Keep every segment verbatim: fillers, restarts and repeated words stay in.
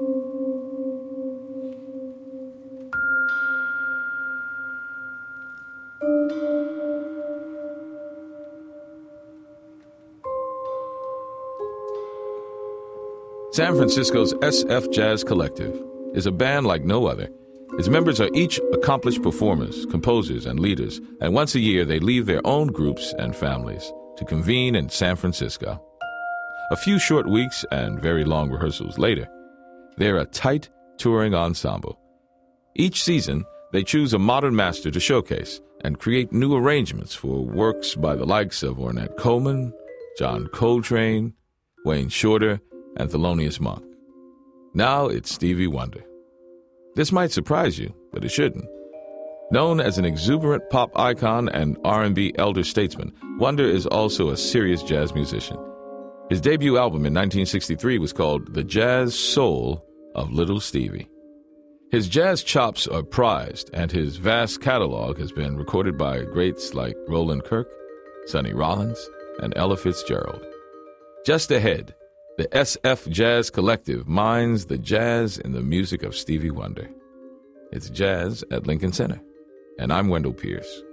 San Francisco's S F Jazz Collective is a band like no other. Its members are each accomplished performers, composers, and leaders, and once a year they leave their own groups and families to convene in San Francisco. A few short weeks and very long rehearsals later, they're a tight touring ensemble. Each season, they choose a modern master to showcase and create new arrangements for works by the likes of Ornette Coleman, John Coltrane, Wayne Shorter, and Thelonious Monk. Now it's Stevie Wonder. This might surprise you, but it shouldn't. Known as an exuberant pop icon and R and B elder statesman, Wonder is also a serious jazz musician. His debut album in nineteen sixty-three was called The Jazz Soul of Little Stevie. His jazz chops are prized, and his vast catalog has been recorded by greats like Roland Kirk, Sonny Rollins, and Ella Fitzgerald. Just ahead, the S F Jazz Collective mines the jazz in the music of Stevie Wonder. It's Jazz at Lincoln Center, and I'm Wendell Pierce.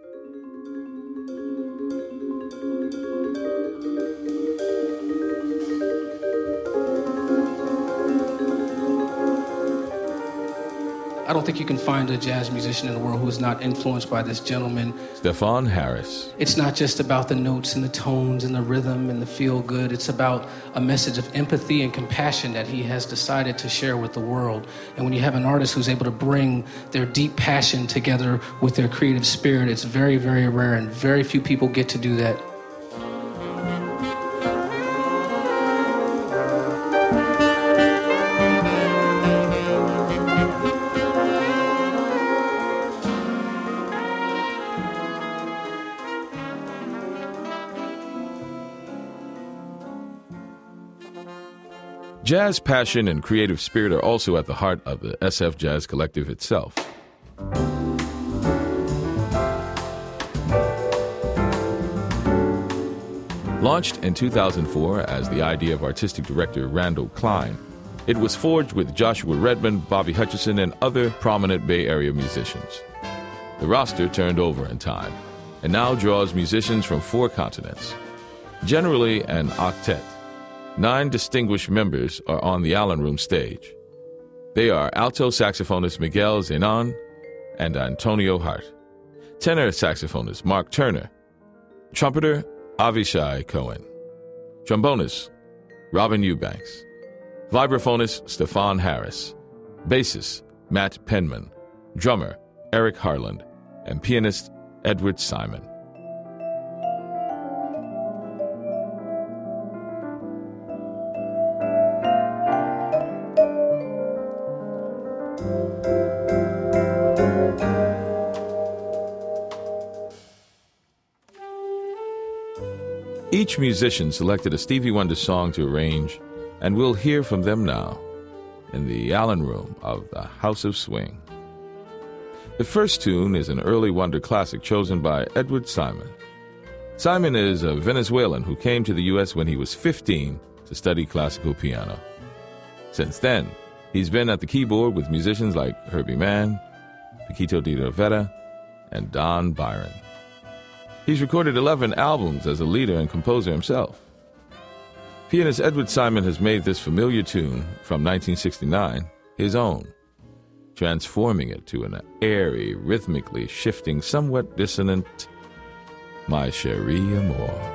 I don't think you can find a jazz musician in the world who is not influenced by this gentleman. Stephon Harris. It's not just about the notes and the tones and the rhythm and the feel good. It's about a message of empathy and compassion that he has decided to share with the world. And when you have an artist who's able to bring their deep passion together with their creative spirit, it's very, very rare, and very few people get to do that. Jazz passion and creative spirit are also at the heart of the S F Jazz Collective itself. Launched in two thousand four as the idea of artistic director Randall Klein, it was forged with Joshua Redman, Bobby Hutcherson, and other prominent Bay Area musicians. The roster turned over in time and now draws musicians from four continents, generally an octet. Nine distinguished members are on the Allen Room stage. They are alto saxophonist Miguel Zenon and Antonio Hart, tenor saxophonist Mark Turner, trumpeter Avishai Cohen, trombonist Robin Eubanks, vibraphonist Stephon Harris, bassist Matt Penman, drummer Eric Harland, and pianist Edward Simon. Each musician selected a Stevie Wonder song to arrange, and we'll hear from them now in the Allen Room of the House of Swing. The first tune is an early Wonder classic chosen by Edward Simon. Simon is a Venezuelan who came to the U S when he was fifteen to study classical piano. Since then, he's been at the keyboard with musicians like Herbie Mann, Paquito de Rivera, and Don Byron. He's recorded eleven albums as a leader and composer himself. Pianist Edward Simon has made this familiar tune from nineteen sixty-nine his own, transforming it to an airy, rhythmically shifting, somewhat dissonant My Cherie Amour.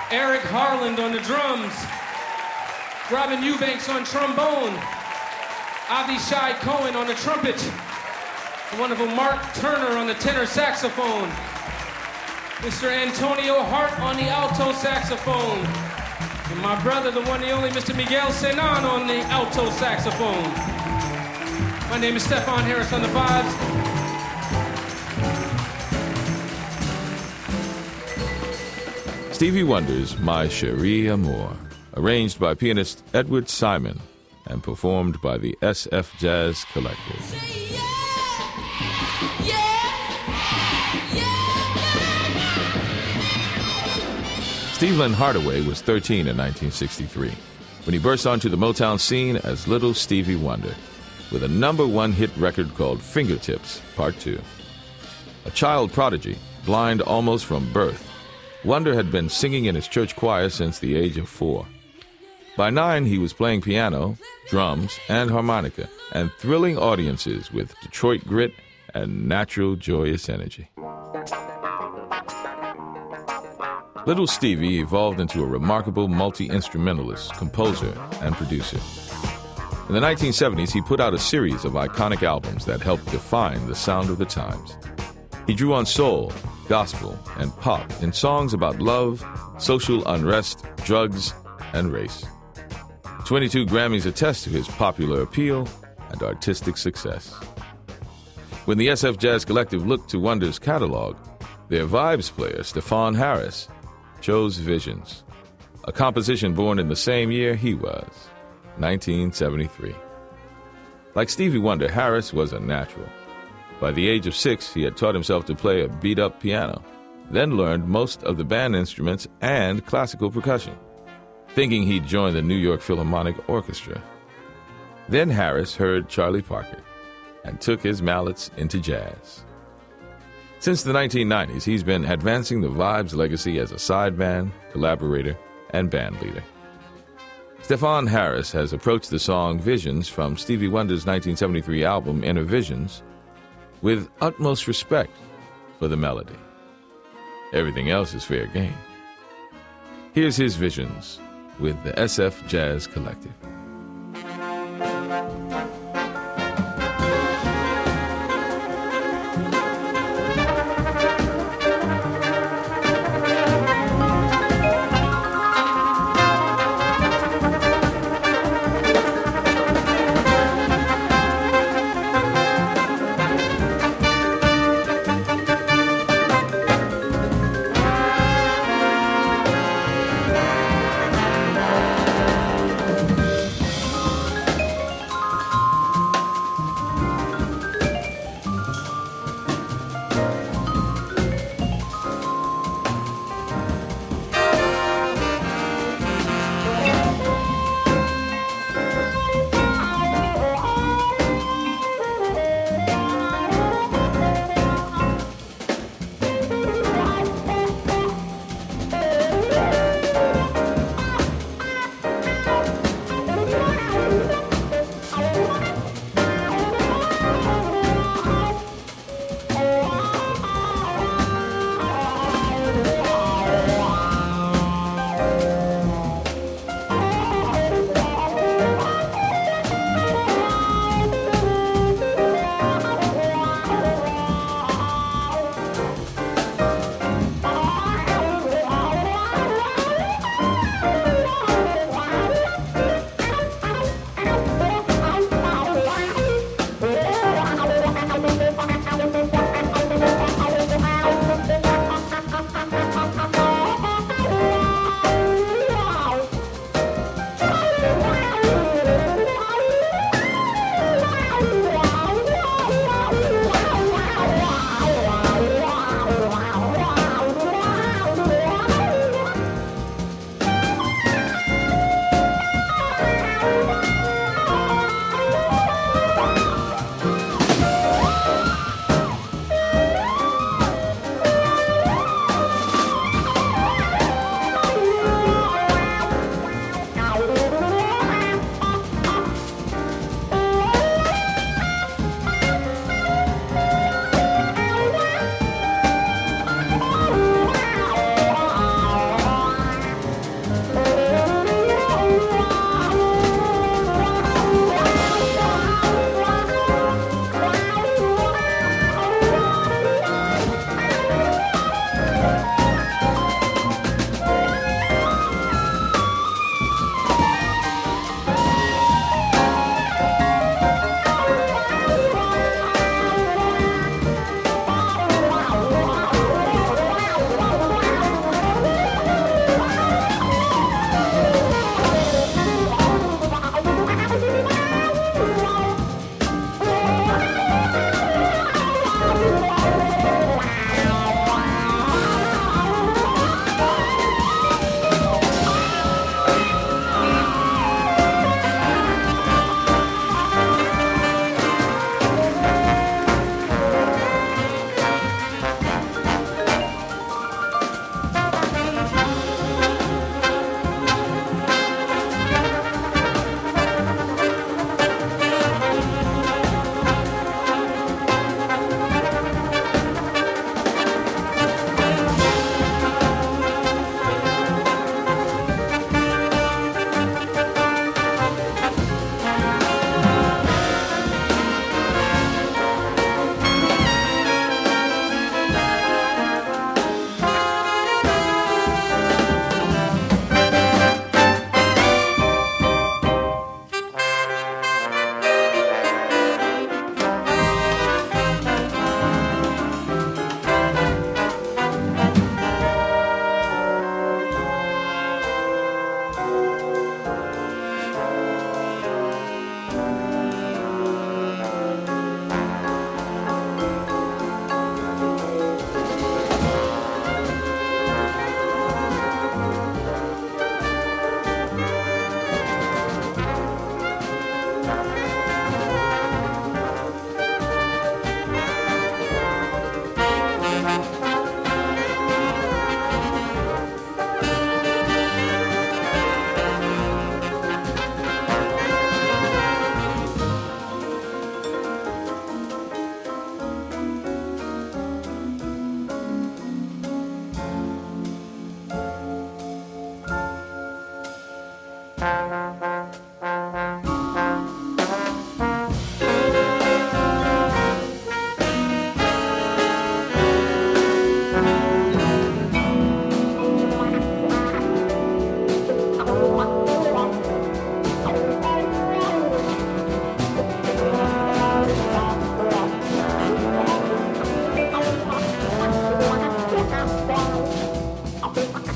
Eric Harland on the drums. Robin Eubanks on trombone. Avishai Cohen on the trumpet. One of them, Mark Turner on the tenor saxophone. Mister Antonio Hart on the alto saxophone. And my brother, the one and only Mister Miguel Senan on the alto saxophone. My name is Stefan Harris on the vibes. Stevie Wonder's My Cherie Amour, arranged by pianist Edward Simon and performed by the S F Jazz Collective. Steve Lynn Hardaway was thirteen in nineteen sixty-three when he burst onto the Motown scene as Little Stevie Wonder with a number one hit record called Fingertips, Part two. A child prodigy, blind almost from birth, Wonder had been singing in his church choir since the age of four. By nine, he was playing piano, drums, and harmonica, and thrilling audiences with Detroit grit and natural joyous energy. Little Stevie evolved into a remarkable multi-instrumentalist, composer, and producer. In the nineteen seventies, he put out a series of iconic albums that helped define the sound of the times. He drew on soul, gospel, and pop in songs about love, social unrest, drugs, and race. twenty-two Grammys attest to his popular appeal and artistic success. When the S F Jazz Collective looked to Wonder's catalog, their vibes player, Stefan Harris, chose Visions, a composition born in the same year he was, nineteen seventy-three. Like Stevie Wonder, Harris was a natural. By the age of six, he had taught himself to play a beat-up piano, then learned most of the band instruments and classical percussion, thinking he'd join the New York Philharmonic Orchestra. Then Harris heard Charlie Parker and took his mallets into jazz. Since the nineteen nineties, he's been advancing the Vibes legacy as a sideman, collaborator, and band leader. Stefan Harris has approached the song Visions from Stevie Wonder's nineteen seventy-three album Inner Visions with utmost respect for the melody. Everything else is fair game. Here's his Visions with the S F Jazz Collective.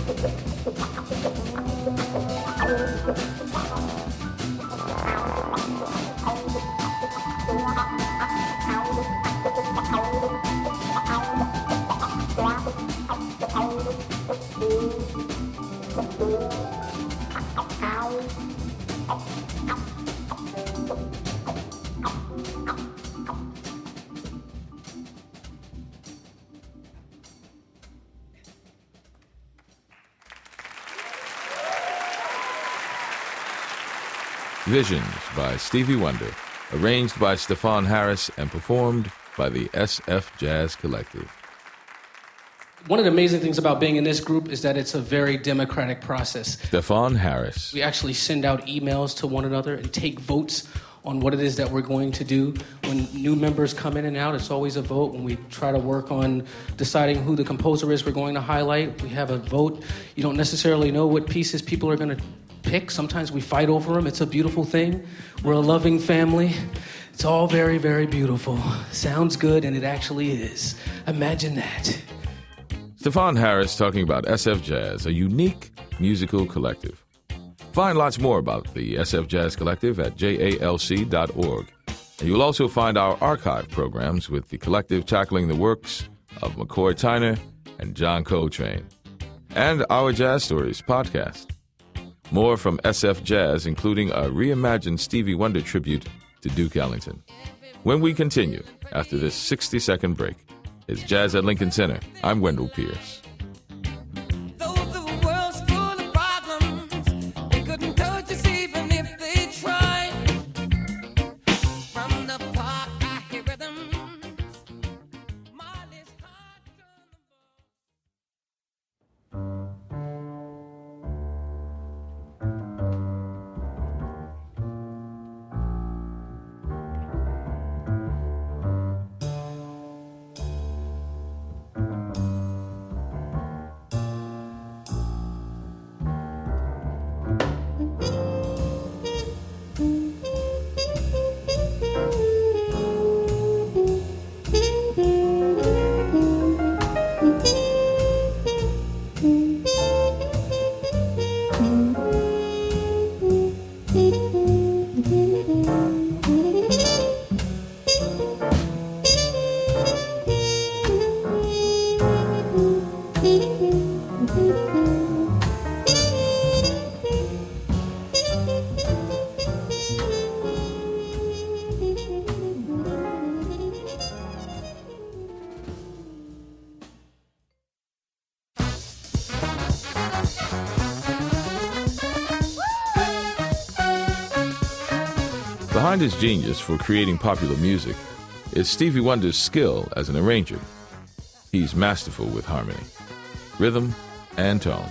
Visions by Stevie Wonder, arranged by Stephon Harris and performed by the S F Jazz Collective. One of the amazing things about being in this group is that it's a very democratic process. Stephon Harris. We actually send out emails to one another and take votes on what it is that we're going to do. When new members come in and out, it's always a vote. When we try to work on deciding who the composer is we're going to highlight, we have a vote. You don't necessarily know what pieces people are going to pick. Sometimes we fight over them. It's a beautiful thing. We're a loving family. It's all very, very beautiful. Sounds good, and it actually is. Imagine that. Stephon Harris talking about S F Jazz, a unique musical collective. Find lots more about the S F Jazz Collective at j a l c dot org. And you'll also find our archive programs with the collective tackling the works of McCoy Tyner and John Coltrane. And our Jazz Stories podcast. More from S F Jazz, including a reimagined Stevie Wonder tribute to Duke Ellington. When we continue, after this sixty-second break, it's Jazz at Lincoln Center. I'm Wendell Pierce. Behind his genius for creating popular music is Stevie Wonder's skill as an arranger. He's masterful with harmony, rhythm, and tone.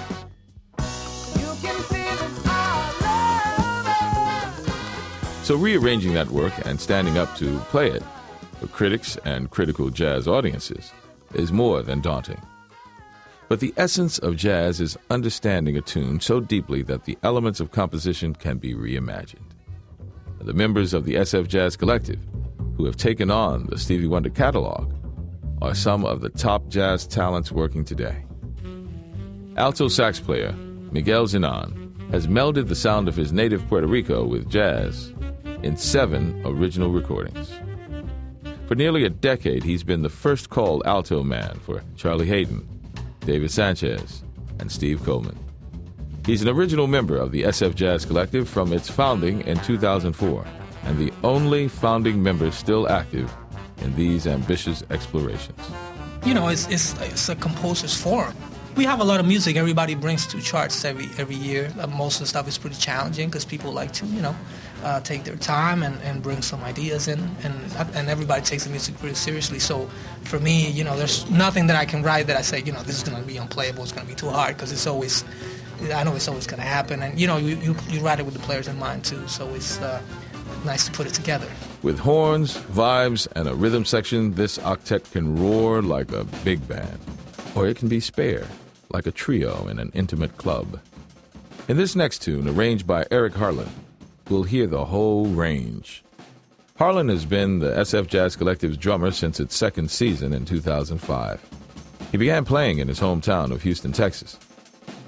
So rearranging that work and standing up to play it for critics and critical jazz audiences is more than daunting. But the essence of jazz is understanding a tune so deeply that the elements of composition can be reimagined. The members of the S F Jazz Collective, who have taken on the Stevie Wonder catalog, are some of the top jazz talents working today. Alto sax player Miguel Zenon has melded the sound of his native Puerto Rico with jazz in seven original recordings. For nearly a decade, he's been the first call alto man for Charlie Haydn, David Sanchez, and Steve Coleman. He's an original member of the S F Jazz Collective from its founding in two thousand four, and the only founding member still active in these ambitious explorations. You know, it's it's, it's a composer's forum. We have a lot of music everybody brings to charts every every year. Uh, most of the stuff is pretty challenging because people like to, you know, uh, take their time and, and bring some ideas in, and and everybody takes the music pretty seriously. So for me, you know, there's nothing that I can write that I say, you know, this is going to be unplayable, it's going to be too hard, because it's always, I know it's always going to happen. And, you know, you, you, you write it with the players in mind, too, so it's uh, nice to put it together. With horns, vibes, and a rhythm section, this octet can roar like a big band. Or it can be spare, like a trio in an intimate club. In this next tune, arranged by Eric Harlan, we'll hear the whole range. Harlan has been the S F Jazz Collective's drummer since its second season in two thousand five. He began playing in his hometown of Houston, Texas,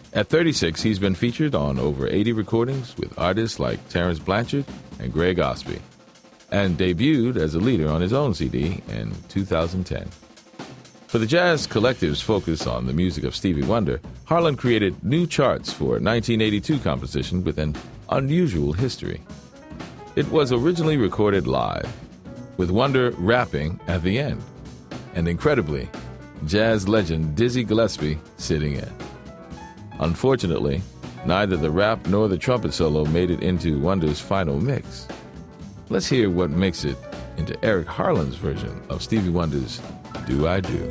At thirty-six, he's been featured on over eighty recordings with artists like Terrence Blanchard and Greg Osby, and debuted as a leader on his own C D in two thousand ten. For the Jazz Collective's focus on the music of Stevie Wonder, Harlan created new charts for a nineteen eighty-two composition with an unusual history. It was originally recorded live, with Wonder rapping at the end, and incredibly, jazz legend Dizzy Gillespie sitting in. Unfortunately, neither the rap nor the trumpet solo made it into Wonder's final mix. Let's hear what makes it into Eric Harlan's version of Stevie Wonder's Do I Do.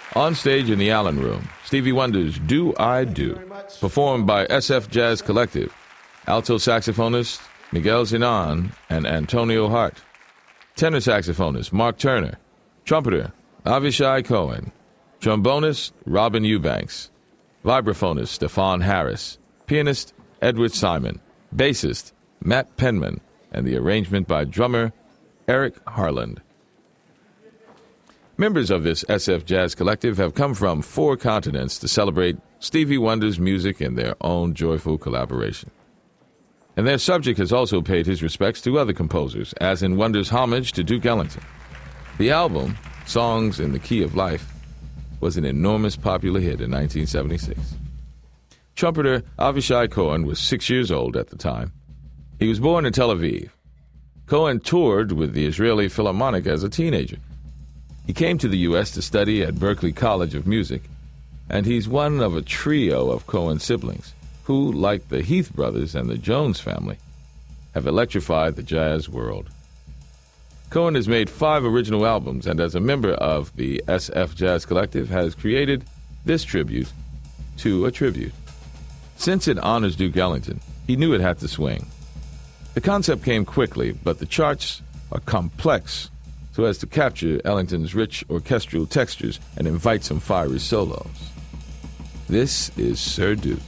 On stage in the Allen Room, Stevie Wonder's Do I Do, performed by S F Jazz Collective, alto saxophonist Miguel Zenon and Antonio Hart, tenor saxophonist Mark Turner, trumpeter Avishai Cohen, trombonist Robin Eubanks, vibraphonist Stefan Harris, pianist Edward Simon, bassist Matt Penman, and the arrangement by drummer Eric Harland. Members of this S F Jazz Collective have come from four continents to celebrate Stevie Wonder's music in their own joyful collaboration. And their subject has also paid his respects to other composers, as in Wonder's homage to Duke Ellington. The album, Songs in the Key of Life, was an enormous popular hit in nineteen seventy-six. Trumpeter Avishai Cohen was six years old at the time. He was born in Tel Aviv. Cohen toured with the Israeli Philharmonic as a teenager. He came to the U S to study at Berklee College of Music, and he's one of a trio of Cohen siblings who, like the Heath brothers and the Jones family, have electrified the jazz world. Cohen has made five original albums, and as a member of the S F Jazz Collective has created this tribute to a tribute. Since it honors Duke Ellington, he knew it had to swing. The concept came quickly, but the charts are complex so as to capture Ellington's rich orchestral textures and invite some fiery solos. This is Sir Duke.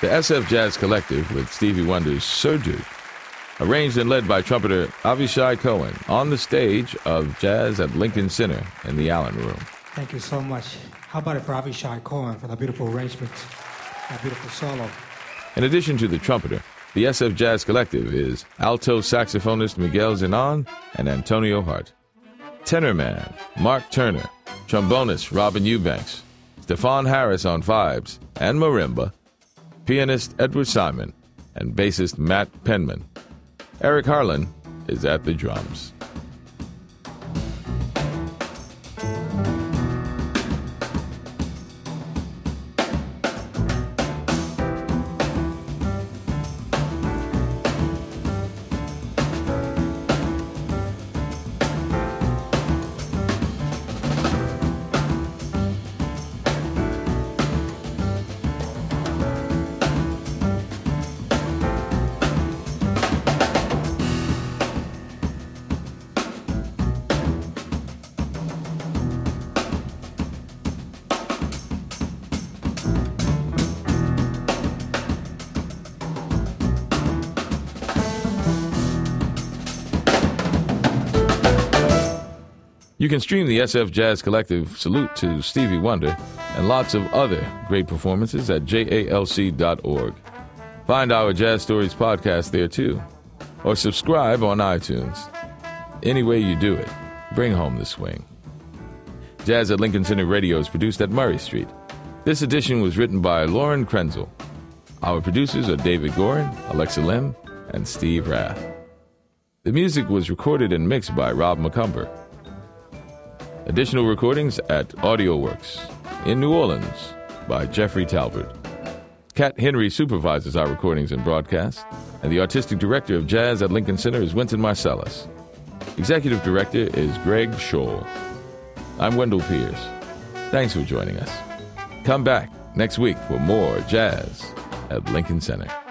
The S F Jazz Collective with Stevie Wonder's Surgery, arranged and led by trumpeter Avishai Cohen on the stage of Jazz at Lincoln Center in the Allen Room. Thank you so much. How about it for Avishai Cohen for the beautiful arrangement, that beautiful solo. In addition to the trumpeter, the S F Jazz Collective is alto saxophonist Miguel Zenon and Antonio Hart, tenor man Mark Turner, trombonist Robin Eubanks, Stephon Harris on vibes and marimba, pianist Edward Simon, and bassist Matt Penman. Eric Harlan is at the drums. You can stream the S F Jazz Collective Salute to Stevie Wonder and lots of other great performances at J A L C dot org. Find our Jazz Stories podcast there too, or subscribe on iTunes. Any way you do it, bring home the swing. Jazz at Lincoln Center Radio is produced at Murray Street. This edition was written by Lauren Krenzel. Our producers are David Gorin, Alexa Lim, and Steve Rath. The music was recorded and mixed by Rob McCumber. Additional recordings at AudioWorks in New Orleans by Jeffrey Talbert. Kat Henry supervises our recordings and broadcasts, and the artistic director of Jazz at Lincoln Center is Wynton Marsalis. Executive director is Greg Scholl. I'm Wendell Pierce. Thanks for joining us. Come back next week for more Jazz at Lincoln Center.